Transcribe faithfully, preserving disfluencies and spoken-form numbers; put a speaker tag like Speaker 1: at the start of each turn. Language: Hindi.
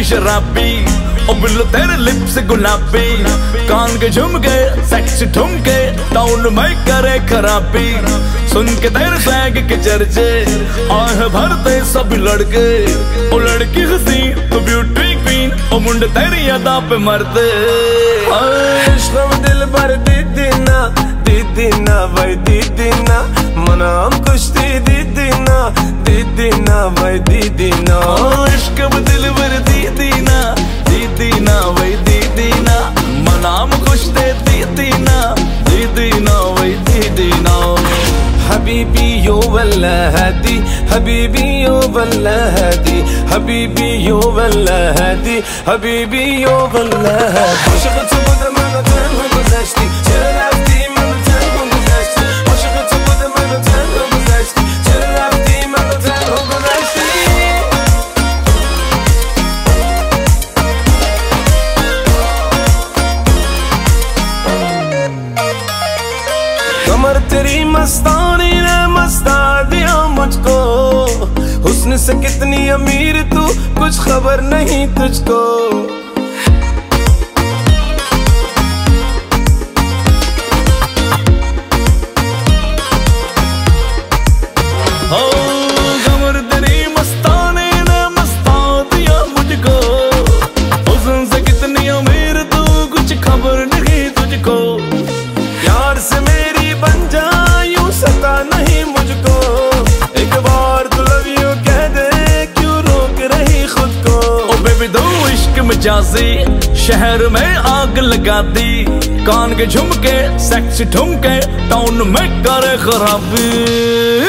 Speaker 1: शराबी, ओ बिल्लो तेरे लिप्स गुलाबी, कान के झुमके सेक्सी ठुमके टाउन में करे खराबी। सुन के तेरे सैग के चर्चे आह भरते सब लड़के, ओ लड़की हंसी तो ब्यूटी क्वीन, ओ मुंडे तेरी अदा पे मरते।
Speaker 2: इश्क़ दिल भर दीदी ना दीदी ना भाई दीदी ना, मनाम कुश्ती दीदी ना दीदी ना भाई दीदी ना।
Speaker 1: इश्क़ दिल भर दीदी ना दीदी ना भाई दीदी ना, मनाम कुश्ती दीदी ना दीदी ना भाई दीदी ना।
Speaker 2: हबीबी यो वल्ला हदी हबीबी यो वल्ला हदी हबीबी यो वल्ला हदी हबीबी यो वल्ला हदी। Aşık çubuğda manaten güzelleşti, çırptı manaten güzelleşti. Aşık çubuğda manaten güzelleşti, çırptı manaten güzelleşti. कमर तेरी मस्तानी ने मस्ता दिया मुझको, हुस्न से कितनी अमीर तू कुछ खबर नहीं तुझको।
Speaker 1: हो कमर तेरी मस्तानी ने मस्ता दिया मुझको, हुस्न से कितनी अमीर तू कुछ खबर नहीं तुझको।
Speaker 2: प्यार से मेरी बन जा यूं सता नहीं मुझको, एक बार तू लव यू कह दे क्यों रोक रही खुद को।
Speaker 1: ओ बेबी दो इश्क मजाजी शहर में आग लगा दी, कान के झुमके सेक्सी ठुमके टाउन में करे खराबी।